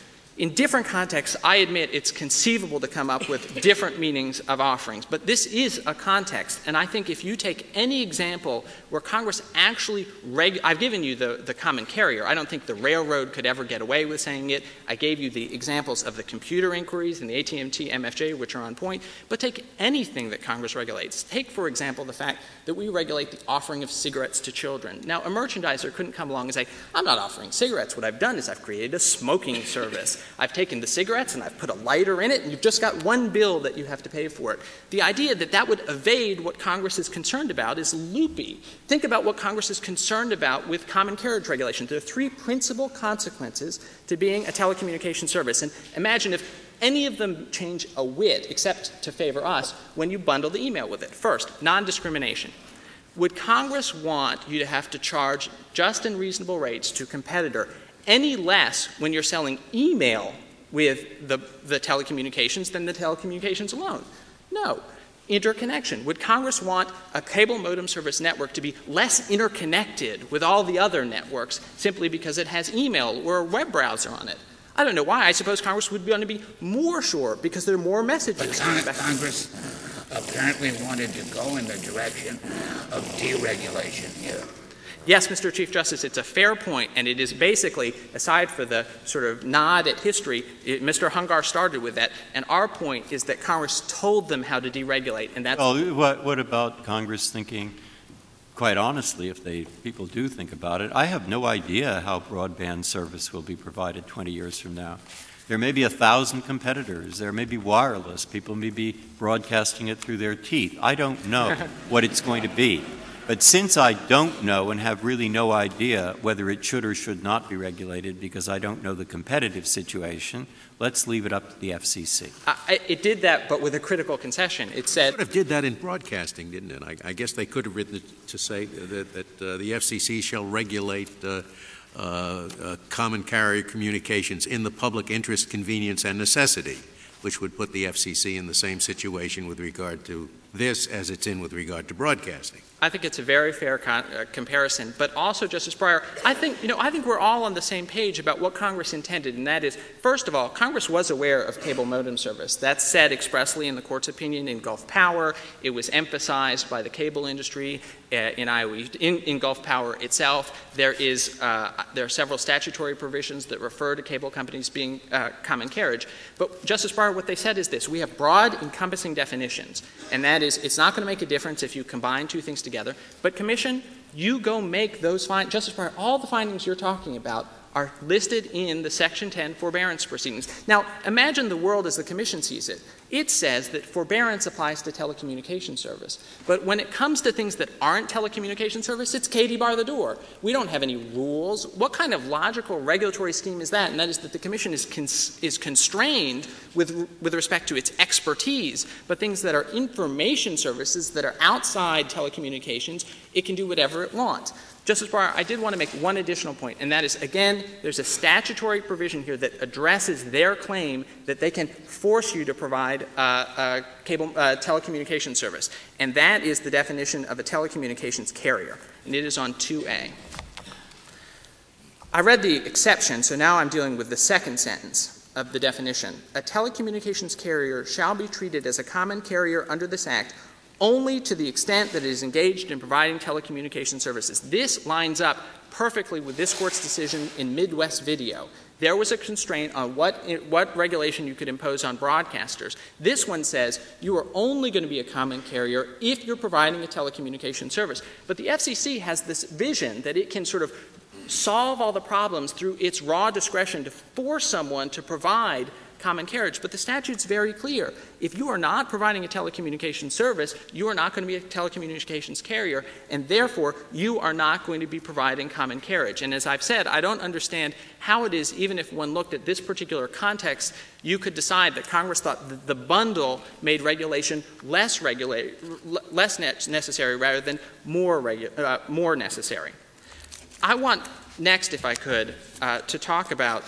in different contexts, I admit it's conceivable to come up with different meanings of offerings, but this is a context, and I think if you take any example where Congress actually I've given you the common carrier. I don't think the railroad could ever get away with saying it. I gave you the examples of the computer inquiries and the AT&T MFJ, which are on point, but take anything that Congress regulates. Take, for example, the fact that we regulate the offering of cigarettes to children. Now, a merchandiser couldn't come along and say, I'm not offering cigarettes. What I've done is I've created a smoking service. I've taken the cigarettes and I've put a lighter in it, and you've just got one bill that you have to pay for it. The idea that that would evade what Congress is concerned about is loopy. Think about what Congress is concerned about with common carriage regulation. There are three principal consequences to being a telecommunications service. And imagine if any of them change a whit, except to favor us, when you bundle the email with it. First, non-discrimination. Would Congress want you to have to charge just and reasonable rates to a competitor any less when you're selling email with the telecommunications than the telecommunications alone? No. Interconnection. Would Congress want a cable modem service network to be less interconnected with all the other networks simply because it has email or a web browser on it? I don't know why. I suppose Congress would want to be more sure because there are more messages. But Congress apparently wanted to go in the direction of deregulation here. Yes, Mr. Chief Justice, it's a fair point, and it is basically, aside for the sort of nod at history, Mr. Hungar started with that, and our point is that Congress told them how to deregulate, and that's... Well, what about Congress thinking, quite honestly, if people do think about it, I have no idea how broadband service will be provided 20 years from now. There may be 1,000 competitors. There may be wireless. People may be broadcasting it through their teeth. I don't know what it's going to be. But since I don't know and have really no idea whether it should or should not be regulated because I don't know the competitive situation, let's leave it up to the FCC. It did that, but with a critical concession. It said... It did that in broadcasting, didn't it? I guess they could have written it to say that the FCC shall regulate common carrier communications in the public interest, convenience, and necessity, which would put the FCC in the same situation with regard to this as it's in with regard to broadcasting. I think it's a very fair comparison. But also, Justice Breyer, I think we're all on the same page about what Congress intended, and that is, first of all, Congress was aware of cable modem service. That's said expressly in the Court's opinion in Gulf Power. It was emphasized by the cable industry in Gulf Power itself. There are several statutory provisions that refer to cable companies being common carriage. But, Justice Breyer, what they said is this. We have broad, encompassing definitions, and that is it's not going to make a difference if you combine two things together. But, Commission, you go make those findings. Justice Breyer, all the findings you're talking about are listed in the Section 10 forbearance proceedings. Now, imagine the world as the Commission sees it. It says that forbearance applies to telecommunication service. But when it comes to things that aren't telecommunication service, it's Katie bar the door. We don't have any rules. What kind of logical regulatory scheme is that? And that is that the Commission is constrained with respect to its expertise. But things that are information services that are outside telecommunications, it can do whatever it wants. Justice Breyer, I did want to make one additional point, and that is, again, there's a statutory provision here that addresses their claim that they can force you to provide a cable telecommunications service, and that is the definition of a telecommunications carrier, and it is on 2A. I read the exception, so now I'm dealing with the second sentence of the definition. A telecommunications carrier shall be treated as a common carrier under this Act only to the extent that it is engaged in providing telecommunication services. This lines up perfectly with this Court's decision in Midwest Video. There was a constraint on what regulation you could impose on broadcasters. This one says you are only going to be a common carrier if you're providing a telecommunication service. But the FCC has this vision that it can sort of solve all the problems through its raw discretion to force someone to provide common carriage. But the statute's very clear. If you are not providing a telecommunications service, you are not going to be a telecommunications carrier, and therefore you are not going to be providing common carriage. And as I've said, I don't understand how it is, even if one looked at this particular context, you could decide that Congress thought the bundle made regulation less necessary rather than more necessary. I want next, if I could, to talk about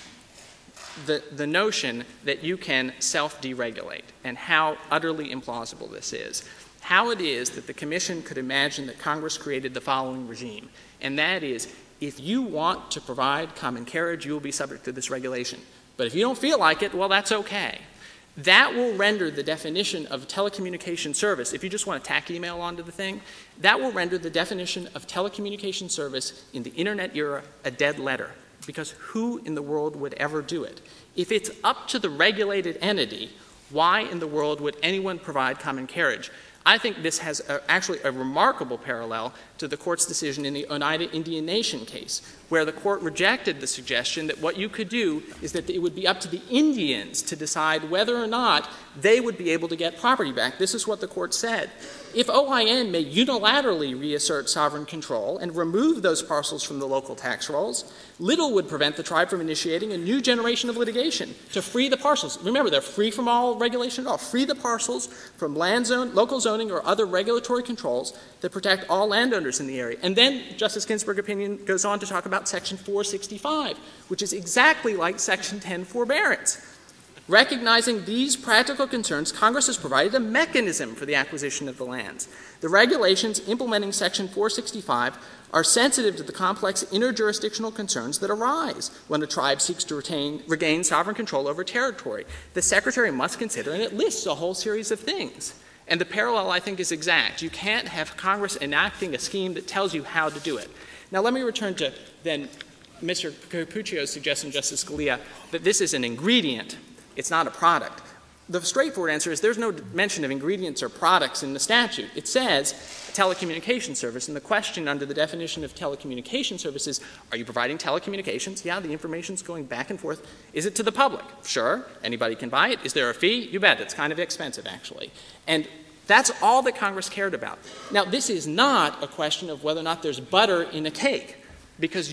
the notion that you can self-deregulate and how utterly implausible this is. How it is that the Commission could imagine that Congress created the following regime, and that is, if you want to provide common carriage, you will be subject to this regulation. But if you don't feel like it, well, that's okay. That will render the definition of telecommunication service, if you just want to tack email onto the thing, that will render the definition of telecommunication service in the Internet era a dead letter, because who in the world would ever do it? If it's up to the regulated entity, why in the world would anyone provide common carriage? I think this has actually a remarkable parallel to the Court's decision in the Oneida Indian Nation case, where the Court rejected the suggestion that what you could do is that it would be up to the Indians to decide whether or not they would be able to get property back. This is what the Court said. If OIN may unilaterally reassert sovereign control and remove those parcels from the local tax rolls, little would prevent the tribe from initiating a new generation of litigation to free the parcels. Remember, they're free from all regulation at all. Free the parcels from land zone, local zoning, or other regulatory controls that protect all landowners in the area. And then Justice Ginsburg's opinion goes on to talk about Section 465, which is exactly like Section 10 forbearance. Recognizing these practical concerns, Congress has provided a mechanism for the acquisition of the lands. The regulations implementing Section 465 are sensitive to the complex interjurisdictional concerns that arise when a tribe seeks to regain sovereign control over territory. The Secretary must consider, and it lists a whole series of things. And the parallel, I think, is exact. You can't have Congress enacting a scheme that tells you how to do it. Now, let me return to then Mr. Capuccio's suggestion, Justice Scalia, that this is an ingredient. It's not a product. The straightforward answer is there's no mention of ingredients or products in the statute. It says telecommunication service, and the question under the definition of telecommunication service is, are you providing telecommunications? Yeah, the information's going back and forth. Is it to the public? Sure. Anybody can buy it. Is there a fee? You bet. It's kind of expensive, actually. And that's all that Congress cared about. Now, this is not a question of whether or not there's butter in a cake, because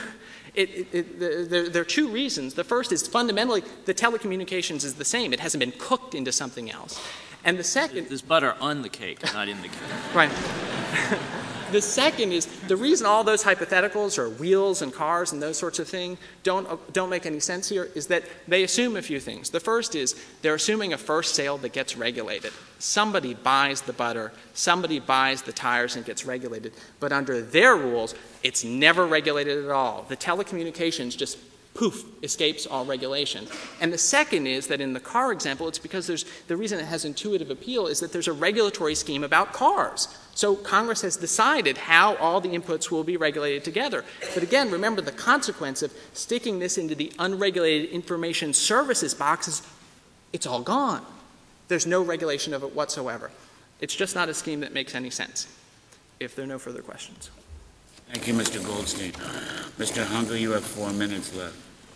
there are two reasons. The first is fundamentally the telecommunications is the same. It hasn't been cooked into something else. And the second— There's butter on the cake, not in the cake. Right. The second is the reason all those hypotheticals or wheels and cars and those sorts of things don't make any sense here is that they assume a few things. The first is they're assuming a first sale that gets regulated. Somebody buys the butter, somebody buys the tires and gets regulated. But under their rules, it's never regulated at all. The telecommunications just poof, escapes all regulation. And the second is that in the car example, it's because the reason it has intuitive appeal is that there's a regulatory scheme about cars. So Congress has decided how all the inputs will be regulated together. But again, remember the consequence of sticking this into the unregulated information services box is it's all gone. There's no regulation of it whatsoever. It's just not a scheme that makes any sense. If there are no further questions. Thank you, Mr. Goldstein. Mr. Hunger, you have 4 minutes left.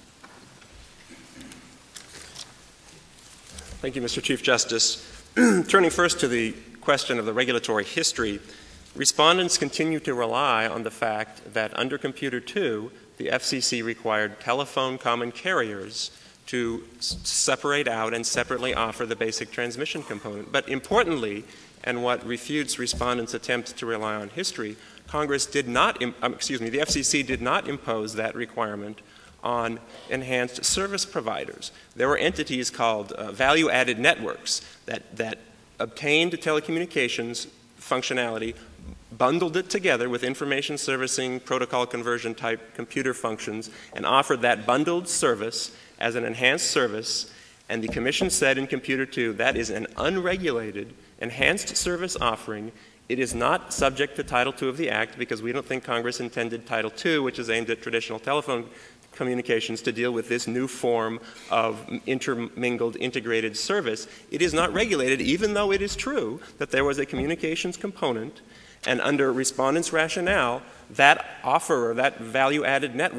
Thank you, Mr. Chief Justice. Turning first to the question of the regulatory history, respondents continue to rely on the fact that under Computer II, the FCC required telephone common carriers to separate out and separately offer the basic transmission component. But importantly, and what refutes respondents' attempt to rely on history, the FCC did not impose that requirement on enhanced service providers. There were entities called value-added networks that obtained telecommunications functionality, bundled it together with information servicing, protocol conversion type computer functions, and offered that bundled service as an enhanced service. And the Commission said in Computer II that is an unregulated, enhanced service offering. It is not subject to Title II of the Act because we don't think Congress intended Title II, which is aimed at traditional telephone communications, to deal with this new form of intermingled integrated service. It is not regulated, even though it is true that there was a communications component, and under respondents' rationale, that offerer, that value-added network,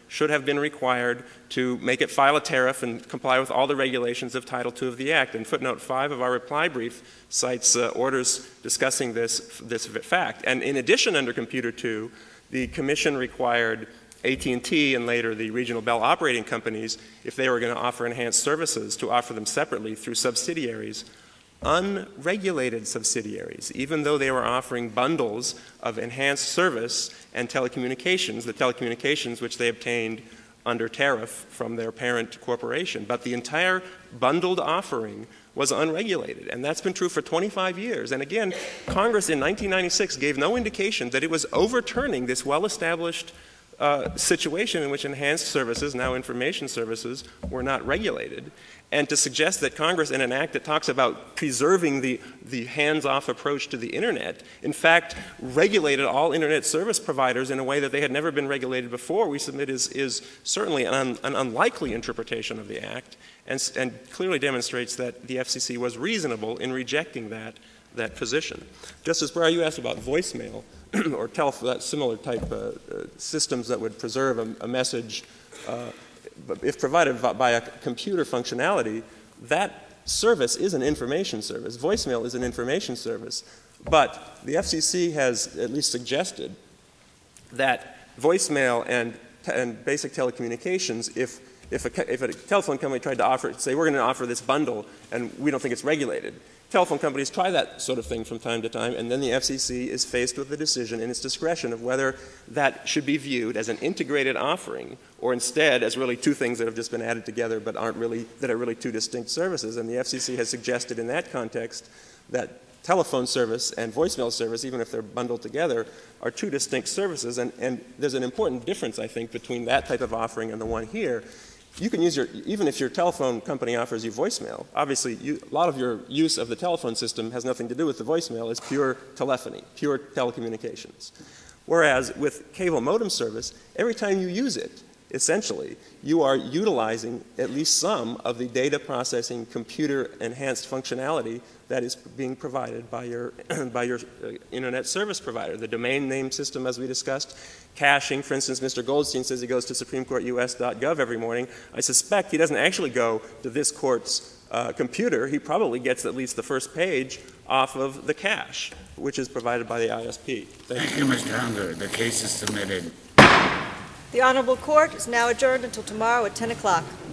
should have been required to make it file a tariff and comply with all the regulations of Title II of the Act. And footnote 5 of our reply brief cites orders discussing this fact. And in addition, under Computer II, the Commission required AT&T and later the regional Bell operating companies, if they were going to offer enhanced services, to offer them separately through subsidiaries, unregulated subsidiaries, even though they were offering bundles of enhanced service and telecommunications, the telecommunications which they obtained under tariff from their parent corporation. But the entire bundled offering was unregulated, and that's been true for 25 years. And again, Congress in 1996 gave no indication that it was overturning this well-established situation in which enhanced services, now information services, were not regulated. And to suggest that Congress, in an act that talks about preserving the hands-off approach to the Internet, in fact, regulated all Internet service providers in a way that they had never been regulated before, we submit is certainly an unlikely interpretation of the Act, and clearly demonstrates that the FCC was reasonable in rejecting that position. Justice Breyer, you asked about voicemail or similar type systems that would preserve a message if provided by a computer functionality. That service is an information service. Voicemail is an information service. But the FCC has at least suggested that voicemail and basic telecommunications, if a telephone company tried to say, we're going to offer this bundle and we don't think it's regulated, telephone companies try that sort of thing from time to time, and then the FCC is faced with the decision in its discretion of whether that should be viewed as an integrated offering or instead as really two things that have just been added together but are really two distinct services. And the FCC has suggested in that context that telephone service and voicemail service, even if they're bundled together, are two distinct services. And there's an important difference, I think, between that type of offering and the one here. You can use even if your telephone company offers you voicemail, obviously a lot of your use of the telephone system has nothing to do with the voicemail. It's pure telephony, pure telecommunications. Whereas with cable modem service, every time you use it, essentially, you are utilizing at least some of the data processing computer-enhanced functionality that is being provided by your Internet service provider. The domain name system, as we discussed, caching. For instance, Mr. Goldstein says he goes to SupremeCourtUS.gov every morning. I suspect he doesn't actually go to this court's computer. He probably gets at least the first page off of the cache, which is provided by the ISP. Thank you, Mr. Hunger. The case is submitted. The Honorable Court is now adjourned until tomorrow at 10 o'clock.